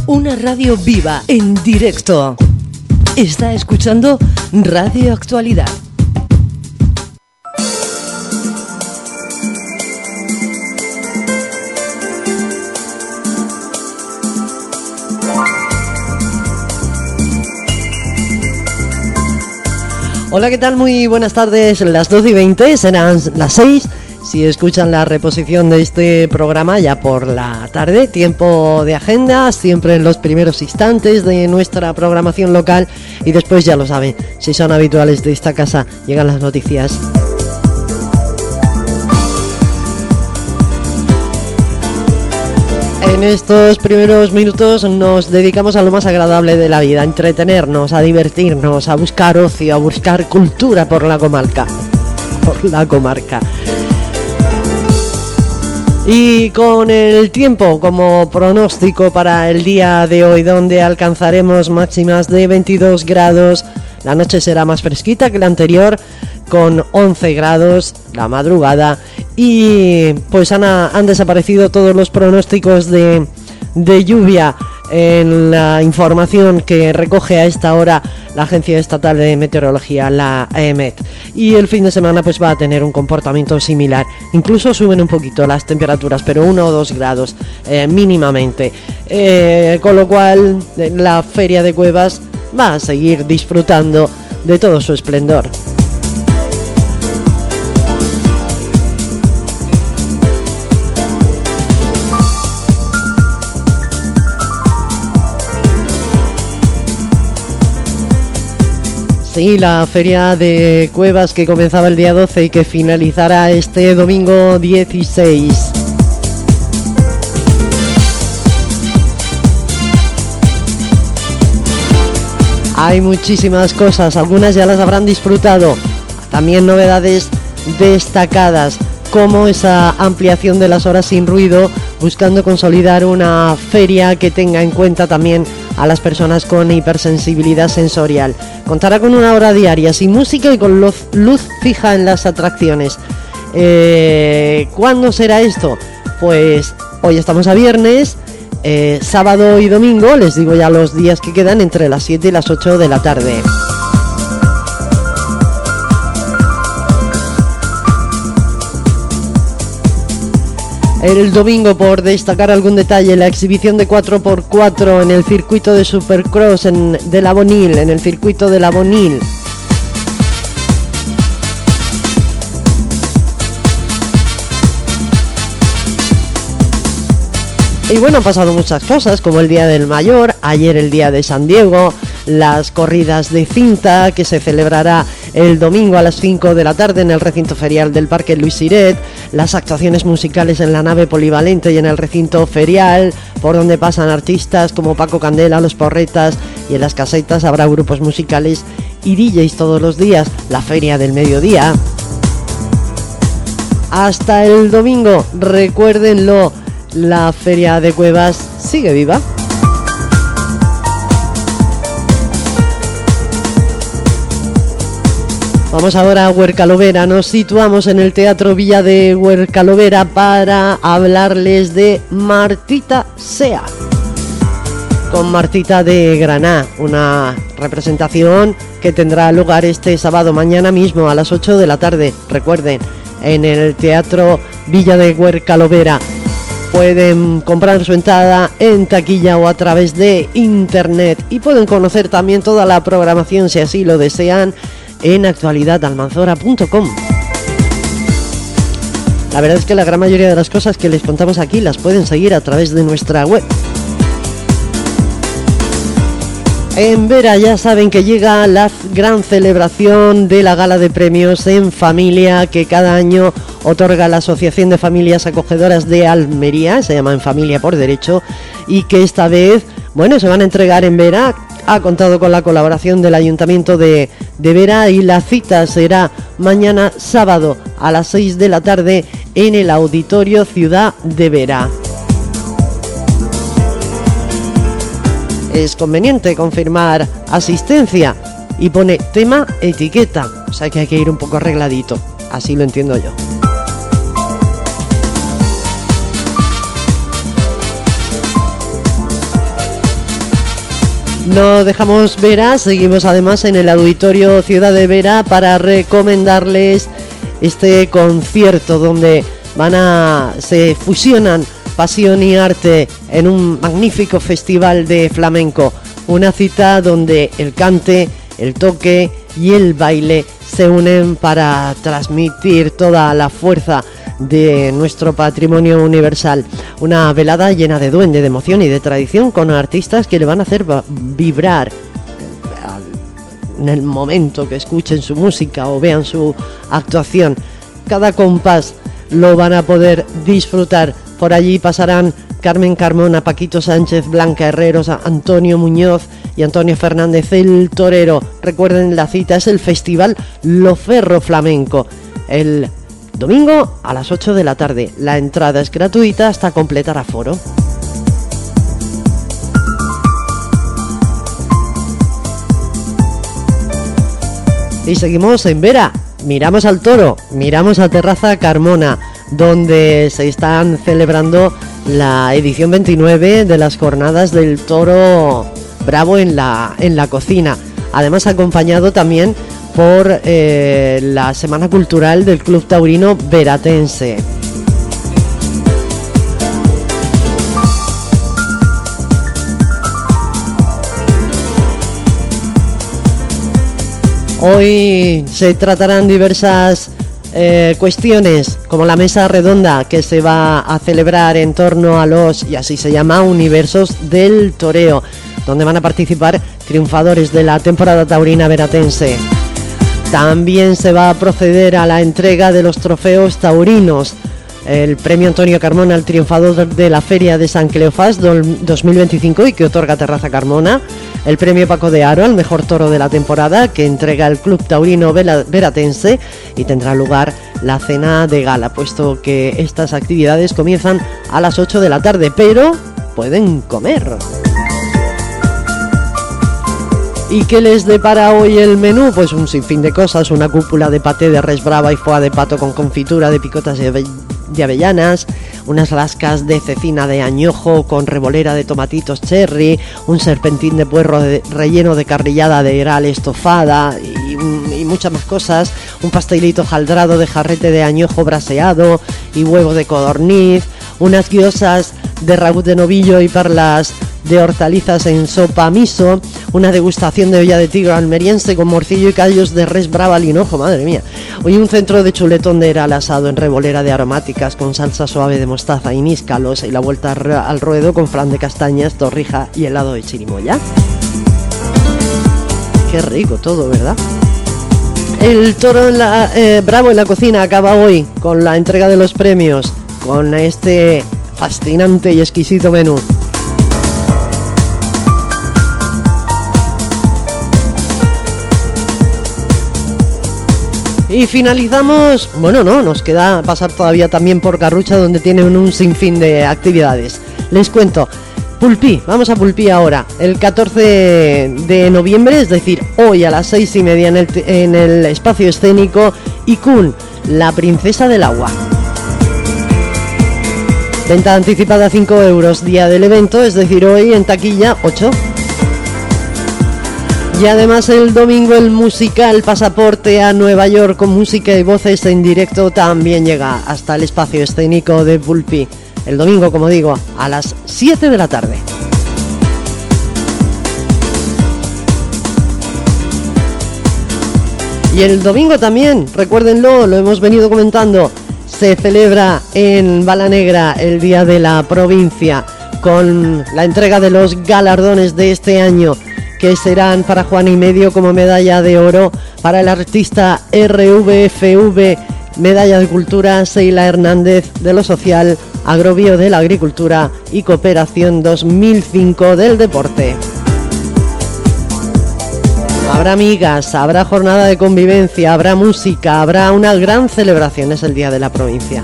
Una radio viva, en directo. Está escuchando Radio Actualidad. Hola, ¿qué tal? Muy buenas tardes. Las 12:20, serán las 6. Si escuchan la reposición de este programa ya por la tarde, tiempo de agenda, siempre en los primeros instantes de nuestra programación local. Y después ya lo saben, si son habituales de esta casa, llegan las noticias. En estos primeros minutos nos dedicamos a lo más agradable de la vida, a entretenernos, a divertirnos, a buscar ocio, a buscar cultura por la comarca. Y con el tiempo como pronóstico para el día de hoy, donde alcanzaremos máximas de 22 grados, la noche será más fresquita que la anterior, con 11 grados la madrugada, y pues han desaparecido todos los pronósticos de lluvia en la información que recoge a esta hora la Agencia Estatal de Meteorología, la AEMET. Y el fin de semana pues va a tener un comportamiento similar. Incluso suben un poquito las temperaturas, pero 1 o 2 grados mínimamente. Con lo cual la Feria de Cuevas va a seguir disfrutando de todo su esplendor. Sí, la Feria de Cuevas, que comenzaba el día 12 y que finalizará este domingo 16. Hay muchísimas cosas, algunas ya las habrán disfrutado. También novedades destacadas, como esa ampliación de las horas sin ruido, buscando consolidar una feria que tenga en cuenta también a las personas con hipersensibilidad sensorial. Contará con una hora diaria sin música y con luz fija en las atracciones. ¿Cuándo será esto? Pues hoy estamos a viernes, sábado y domingo, les digo ya los días que quedan, entre las 7 y las 8 de la tarde. El domingo, por destacar algún detalle, la exhibición de 4x4 en el circuito de Supercross de La Bonil, en el circuito de La Bonil. Y bueno, han pasado muchas cosas, como el Día del Mayor, ayer el Día de San Diego, las corridas de cinta, que se celebrará el domingo a las 5 de la tarde en el recinto ferial del Parque Luis Siret, las actuaciones musicales en la nave polivalente y en el recinto ferial, por donde pasan artistas como Paco Candela, Los Porretas, y en las casetas habrá grupos musicales y DJs todos los días, la feria del mediodía. Hasta el domingo, recuérdenlo, la Feria de Cuevas sigue viva. Vamos ahora a Huercalovera, nos situamos en el Teatro Villa de Huercalovera para hablarles de Martita Sea. Con Martita de Graná, una representación que tendrá lugar este sábado, mañana mismo a las 8 de la tarde, recuerden, en el Teatro Villa de Huercalovera. Pueden comprar su entrada en taquilla o a través de internet, y pueden conocer también toda la programación, si así lo desean, en actualidadalmanzora.com. La verdad es que la gran mayoría de las cosas que les contamos aquí las pueden seguir a través de nuestra web. En Vera ya saben que llega la gran celebración de la gala de premios en familia que cada año otorga la Asociación de Familias Acogedoras de Almería, se llama En Familia por Derecho, y que esta vez, bueno, se van a entregar en Vera. Ha contado con la colaboración del Ayuntamiento de Vera, y la cita será mañana sábado a las 6 de la tarde en el Auditorio Ciudad de Vera. Es conveniente confirmar asistencia y pone tema etiqueta, o sea que hay que ir un poco arregladito, así lo entiendo yo. No dejamos Vera, seguimos además en el Auditorio Ciudad de Vera para recomendarles este concierto donde se fusionan pasión y arte en un magnífico festival de flamenco. Una cita donde el cante, el toque y el baile se unen para transmitir toda la fuerza de nuestro patrimonio universal. Una velada llena de duende, de emoción y de tradición, con artistas que le van a hacer vibrar en el momento que escuchen su música o vean su actuación. Cada compás lo van a poder disfrutar. Por allí pasarán Carmen Carmona, Paquito Sánchez, Blanca Herreros, Antonio Muñoz y Antonio Fernández, el torero. Recuerden, la cita es el Festival Loferro Flamenco, el domingo a las 8 de la tarde. La entrada es gratuita hasta completar aforo. Y seguimos en Vera. Miramos al toro, miramos a Terraza Carmona, donde se están celebrando la edición 29 de las jornadas del toro bravo en la cocina. Además, acompañado también por la Semana Cultural del Club Taurino Veratense. Hoy se tratarán diversas cuestiones, como la mesa redonda que se va a celebrar en torno a los, y así se llama, universos del toreo, donde van a participar triunfadores de la temporada taurina veratense. También se va a proceder a la entrega de los trofeos taurinos. El premio Antonio Carmona, el triunfador de la Feria de San Cleofás 2025 y que otorga Terraza Carmona. El premio Paco de Haro, el mejor toro de la temporada, que entrega el Club Taurino Veratense, y tendrá lugar la cena de gala, puesto que estas actividades comienzan a las 8 de la tarde, pero pueden comer. ¿Y qué les depara hoy el menú? Pues un sinfín de cosas: una cúpula de paté de res brava y foie de pato con confitura de picotas de avellanas, unas lascas de cecina de añojo con revolera de tomatitos cherry, un serpentín de puerro relleno de carrillada de heral estofada y muchas más cosas, un pastelito jaldrado de jarrete de añojo braseado y huevo de codorniz, unas guiosas de ragut de novillo y perlas de hortalizas en sopa miso, una degustación de olla de tigre almeriense con morcillo y callos de res brava al hinojo, madre mía. Hoy un centro de chuletón de heral asado en revolera de aromáticas con salsa suave de mostaza y níscalos, y la vuelta al ruedo con flan de castañas, torrija y helado de chirimoya. Qué rico todo, ¿verdad? El toro bravo en la cocina acaba hoy con la entrega de los premios, con este fascinante y exquisito menú. Y finalizamos, bueno, no, nos queda pasar todavía también por Garrucha, donde tienen un sinfín de actividades. Les cuento, Pulpí, vamos a Pulpí ahora, el 14 de noviembre, es decir, hoy a las 6:30 en el espacio escénico Ikun, la princesa del agua. Venta anticipada 5 euros, día del evento, es decir, hoy en taquilla 8. Y además el domingo el musical Pasaporte a Nueva York, con música y voces en directo, también llega hasta el espacio escénico de Pulpí. El domingo, como digo, a las 7 de la tarde. Y el domingo también, recuérdenlo, lo hemos venido comentando, se celebra en Balanegra el Día de la Provincia, con la entrega de los galardones de este año, que serán para Juan y Medio como medalla de oro, para el artista RVFV medalla de cultura Seila Hernández de lo social, Agrobio de la agricultura y Cooperación 2005 del deporte. Habrá amigas, habrá jornada de convivencia, habrá música, habrá una gran celebración, es el Día de la Provincia.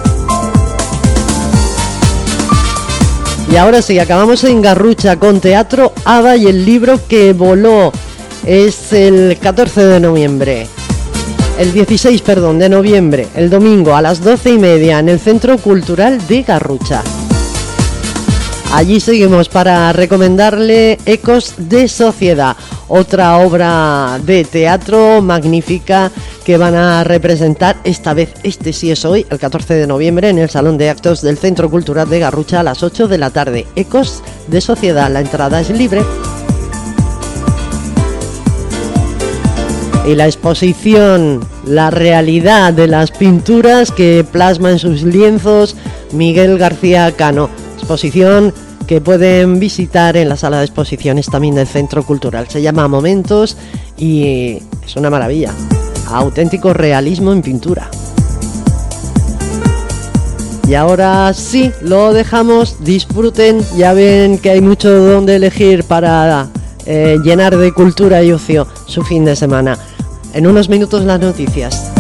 Y ahora sí, acabamos en Garrucha con Teatro Hada y el libro que voló. Es el 14 de noviembre. El 16, de noviembre, el domingo a las 12:30 en el Centro Cultural de Garrucha. Allí seguimos para recomendarle Ecos de Sociedad, otra obra de teatro magnífica que van a representar esta vez, este sí es hoy, el 14 de noviembre, en el Salón de Actos del Centro Cultural de Garrucha a las 8 de la tarde. Ecos de Sociedad, la entrada es libre. Y la exposición, la realidad de las pinturas que plasma en sus lienzos Miguel García Cano. Exposición que pueden visitar en la sala de exposiciones también del Centro Cultural. Se llama Momentos y es una maravilla. Auténtico realismo en pintura. Y ahora sí, lo dejamos, disfruten, ya ven que hay mucho donde elegir para llenar de cultura y ocio su fin de semana. En unos minutos las noticias.